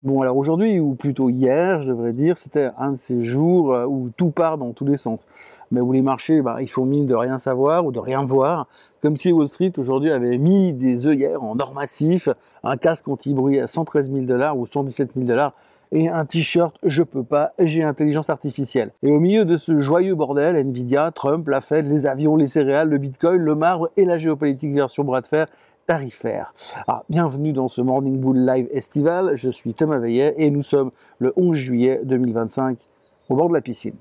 Bon, alors aujourd'hui, ou plutôt hier, je devrais dire, c'était un de ces jours où tout part dans tous les sens. Mais où les marchés, ils font mine de rien savoir ou de rien voir, comme si Wall Street aujourd'hui avait mis des œillères en or massif, un casque anti-bruit à 113 000 $ ou 117 000 $ et un t-shirt je peux pas, j'ai intelligence artificielle. Et au milieu de ce joyeux bordel, Nvidia, Trump, la Fed, les avions, les céréales, le Bitcoin, le marbre et la géopolitique version bras de fer tarifaire. Alors, bienvenue dans ce Morning Bull Live estival, je suis Thomas Veillet et nous sommes le 11 juillet 2025 au bord de la piscine.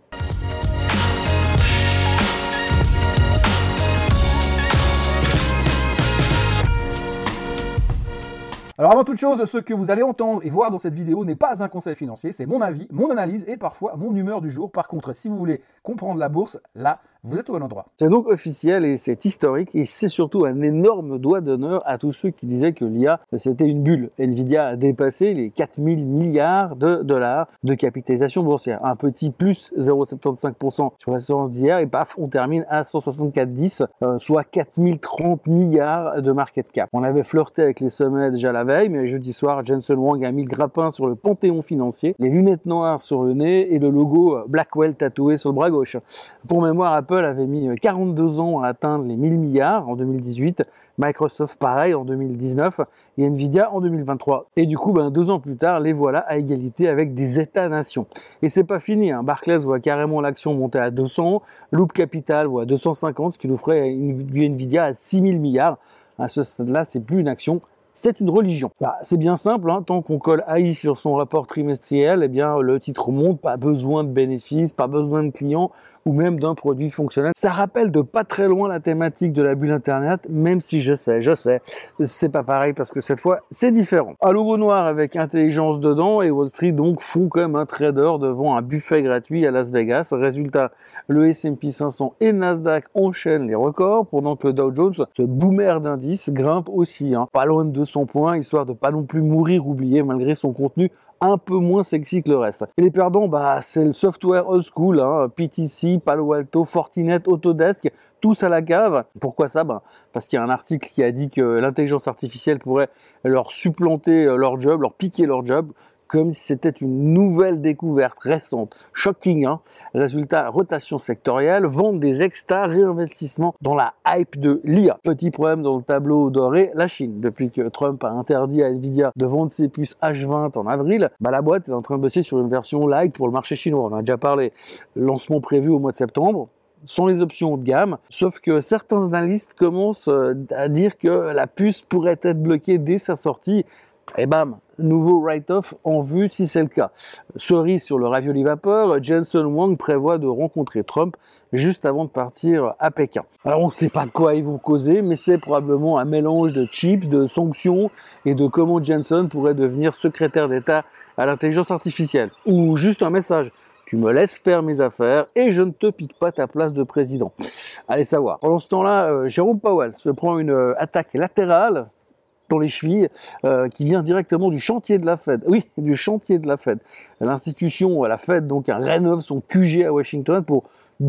Alors avant toute chose, ce que vous allez entendre et voir dans cette vidéo n'est pas un conseil financier, c'est mon avis, mon analyse et parfois mon humeur du jour. Par contre, si vous voulez comprendre la bourse, là, vous êtes au bon endroit. C'est donc officiel et c'est historique et c'est surtout un énorme doigt d'honneur à tous ceux qui disaient que l'IA c'était une bulle. Nvidia a dépassé les 4000 milliards de dollars de capitalisation boursière. Un petit plus 0,75% sur la séance d'hier et paf, on termine à 164,10, soit 4030 milliards de market cap. On avait flirté avec les sommets déjà la veille, mais jeudi soir, Jensen Huang a mis le grappin sur le panthéon financier, les lunettes noires sur le nez et le logo Blackwell tatoué sur le bras gauche. Pour mémoire, Apple avait mis 42 ans à atteindre les 1000 milliards en 2018, Microsoft pareil en 2019 et Nvidia en 2023. Et du coup, 2 ans plus tard, les voilà à égalité avec des États-nations. Et c'est pas fini, Barclays voit carrément l'action monter à 200, Loop Capital voit 250, ce qui nous ferait du Nvidia à 6000 milliards. À ce stade-là, c'est plus une action, c'est une religion. C'est bien simple, tant qu'on colle AI sur son rapport trimestriel, le titre monte, pas besoin de bénéfices, pas besoin de clients ou même d'un produit fonctionnel. Ça rappelle de pas très loin la thématique de la bulle Internet, même si je sais, c'est pas pareil parce que cette fois, c'est différent. Un logo noir avec intelligence dedans et Wall Street donc font comme un trader devant un buffet gratuit à Las Vegas. Résultat, le S&P 500 et Nasdaq enchaînent les records pendant que le Dow Jones, ce boomer d'indices, grimpe aussi, pas loin de 200 points, histoire de pas non plus mourir oublié malgré son contenu un peu moins sexy que le reste. Et les perdants, c'est le software old school, PTC, Palo Alto, Fortinet, Autodesk, tous à la cave. Pourquoi ça? Parce qu'il y a un article qui a dit que l'intelligence artificielle pourrait leur supplanter leur job, leur piquer leur job, comme si c'était une nouvelle découverte récente. Shocking, Résultat, rotation sectorielle, vente des extas, réinvestissement dans la hype de l'IA. Petit problème dans le tableau doré, la Chine. Depuis que Trump a interdit à Nvidia de vendre ses puces H20 en avril, la boîte est en train de bosser sur une version light pour le marché chinois. On en a déjà parlé. Lancement prévu au mois de septembre, sans les options haut de gamme, sauf que certains analystes commencent à dire que la puce pourrait être bloquée dès sa sortie. Et bam, nouveau write-off en vue si c'est le cas. Cerise sur le ravioli vapeur, Jensen Huang prévoit de rencontrer Trump juste avant de partir à Pékin. Alors on ne sait pas de quoi ils vont causer, mais c'est probablement un mélange de chips, de sanctions et de comment Jensen pourrait devenir secrétaire d'État à l'intelligence artificielle. Ou juste un message. Tu me laisses faire mes affaires et je ne te pique pas ta place de président. Allez savoir. Pendant ce temps-là, Jérôme Powell se prend une attaque latérale dans les chevilles, qui vient directement du chantier de la Fed. Oui, du chantier de la Fed. L'institution, la Fed, donc, rénove son QG à Washington pour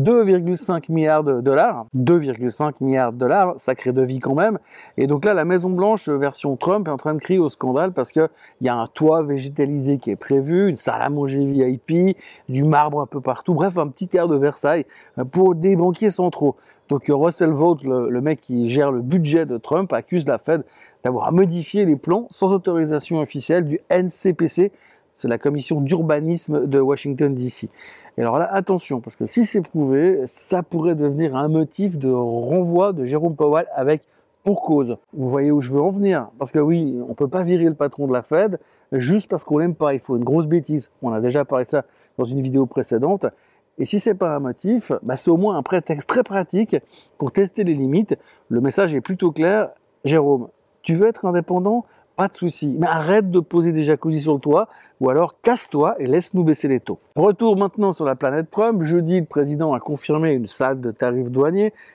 2,5 milliards de dollars. 2,5 milliards de dollars, sacré devis quand même. Et donc là, la Maison-Blanche, version Trump, est en train de crier au scandale parce qu'il y a un toit végétalisé qui est prévu, une salle à manger VIP, du marbre un peu partout. Bref, un petit air de Versailles pour des banquiers centraux. Donc Russell Vought, le mec qui gère le budget de Trump, accuse la Fed d'avoir modifié les plans sans autorisation officielle du NCPC, c'est la commission d'urbanisme de Washington DC. Et alors là, attention, parce que si c'est prouvé, ça pourrait devenir un motif de renvoi de Jérôme Powell avec pour cause. Vous voyez où je veux en venir? Parce que oui, on ne peut pas virer le patron de la Fed juste parce qu'on l'aime pas. Il faut une grosse bêtise. On a déjà parlé de ça dans une vidéo précédente. Et si c'est pas un motif, c'est au moins un prétexte très pratique pour tester les limites. Le message est plutôt clair. Jérôme, tu veux être indépendant? Pas de souci, mais arrête de poser des jacuzzis sur le toit, ou alors casse-toi et laisse-nous baisser les taux. Retour maintenant sur la planète Trump. Jeudi, le président a confirmé une salve de tarifs douaniers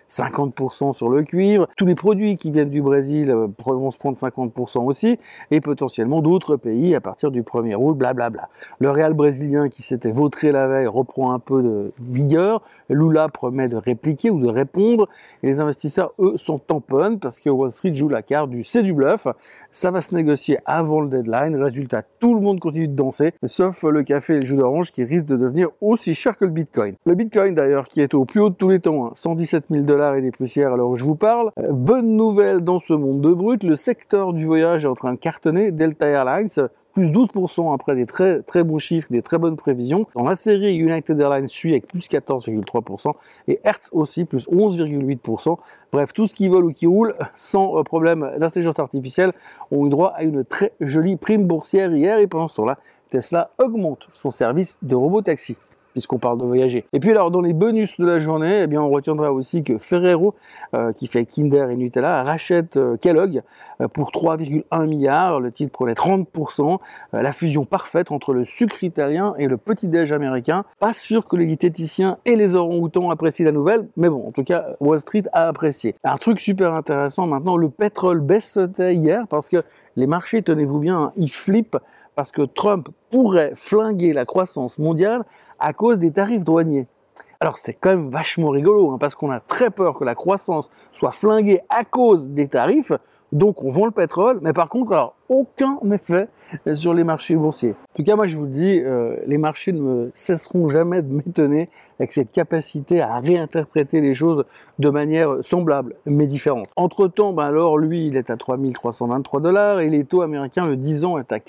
50% sur le cuivre. Tous les produits qui viennent du Brésil vont se prendre 50% aussi, et potentiellement d'autres pays à partir du 1er août, blablabla. Le Real brésilien qui s'était vautré la veille reprend un peu de vigueur. Lula promet de répliquer ou de répondre, et les investisseurs, eux, sont tamponnent parce que Wall Street joue la carte du c'est du bluff. Ça va se négocier avant le deadline. Résultat, tout le monde continue de danser, sauf le café et le jus d'orange qui risquent de devenir aussi cher que le Bitcoin. Le Bitcoin d'ailleurs qui est au plus haut de tous les temps, 117 000 $ et des poussières à l'heure où je vous parle. Bonne nouvelle dans ce monde de brut, le secteur du voyage est en train de cartonner. Delta Airlines, plus 12% après des très très bons chiffres, des très bonnes prévisions. Dans la série, United Airlines suit avec plus 14,3% et Hertz aussi, plus 11,8%. Bref, tout ce qui vole ou qui roule, sans problème d'intelligence artificielle, ont eu droit à une très jolie prime boursière hier, et pendant ce temps-là, Tesla augmente son service de robotaxi, puisqu'on parle de voyager. Et puis alors, dans les bonus de la journée, eh bien, on retiendra aussi que Ferrero, qui fait Kinder et Nutella, rachète Kellogg pour 3,1 milliards. Le titre prenait 30%. La fusion parfaite entre le sucre italien et le petit-déj américain. Pas sûr que les diététiciens et les orang-outans apprécient la nouvelle, mais bon, en tout cas, Wall Street a apprécié. Un truc super intéressant maintenant, le pétrole baisse hier parce que les marchés, tenez-vous bien, hein, ils flippent parce que Trump pourrait flinguer la croissance mondiale à cause des tarifs douaniers. Alors c'est quand même vachement rigolo, hein, parce qu'on a très peur que la croissance soit flinguée à cause des tarifs, donc on vend le pétrole, mais par contre, alors, aucun effet sur les marchés boursiers. En tout cas, moi je vous le dis, les marchés ne cesseront jamais de m'étonner avec cette capacité à réinterpréter les choses de manière semblable, mais différente. Entre-temps, alors lui, il est à 3 323 $ et les taux américains, le 10 ans, est à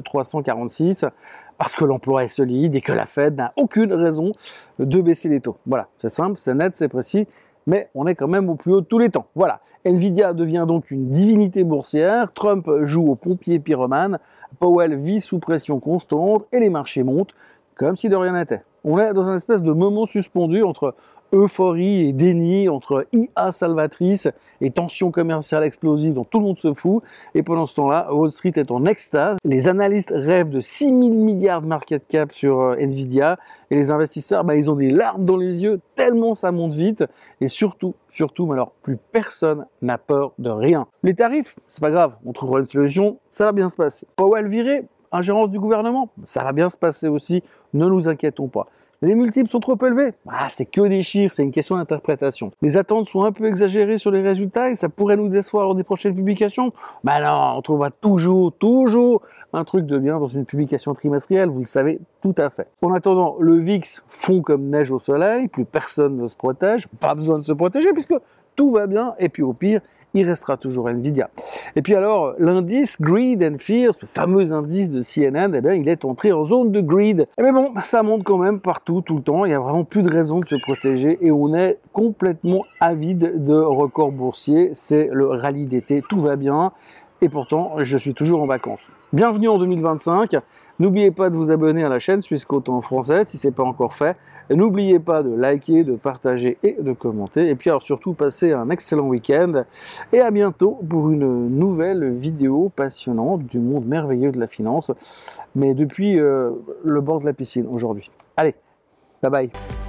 4,346 parce que l'emploi est solide et que la Fed n'a aucune raison de baisser les taux. Voilà, c'est simple, c'est net, c'est précis, mais on est quand même au plus haut de tous les temps. Voilà. Nvidia devient donc une divinité boursière, Trump joue au pompier pyromane, Powell vit sous pression constante et les marchés montent comme si de rien n'était. On est dans un espèce de moment suspendu entre euphorie et déni, entre IA salvatrice et tension commerciale explosive dont tout le monde se fout. Et pendant ce temps-là, Wall Street est en extase. Les analystes rêvent de 6 000 milliards de market cap sur Nvidia. Et les investisseurs, ils ont des larmes dans les yeux tellement ça monte vite. Et surtout, mais alors plus personne n'a peur de rien. Les tarifs, c'est pas grave, on trouvera une solution, ça va bien se passer. Powell viré, ingérence du gouvernement, ça va bien se passer aussi, ne nous inquiétons pas. Les multiples sont trop élevés, c'est que des chiffres, c'est une question d'interprétation. Les attentes sont un peu exagérées sur les résultats et ça pourrait nous décevoir lors des prochaines publications. Non, on trouvera toujours un truc de bien dans une publication trimestrielle, vous le savez tout à fait. En attendant, le VIX fond comme neige au soleil, plus personne ne se protège, pas besoin de se protéger puisque tout va bien, et puis au pire, il restera toujours Nvidia. Et puis alors, l'indice Greed and Fear, ce fameux indice de CNN, il est entré en zone de greed. Mais bon, ça monte quand même partout, tout le temps, il n'y a vraiment plus de raison de se protéger et on est complètement avide de records boursiers. C'est le rallye d'été, tout va bien et pourtant, je suis toujours en vacances. Bienvenue en 2025. N'oubliez pas de vous abonner à la chaîne Suisse Côte en français si ce n'est pas encore fait. N'oubliez pas de liker, de partager et de commenter. Et puis alors surtout, passez un excellent week-end. Et à bientôt pour une nouvelle vidéo passionnante du monde merveilleux de la finance. Mais depuis le bord de la piscine aujourd'hui. Allez, bye bye.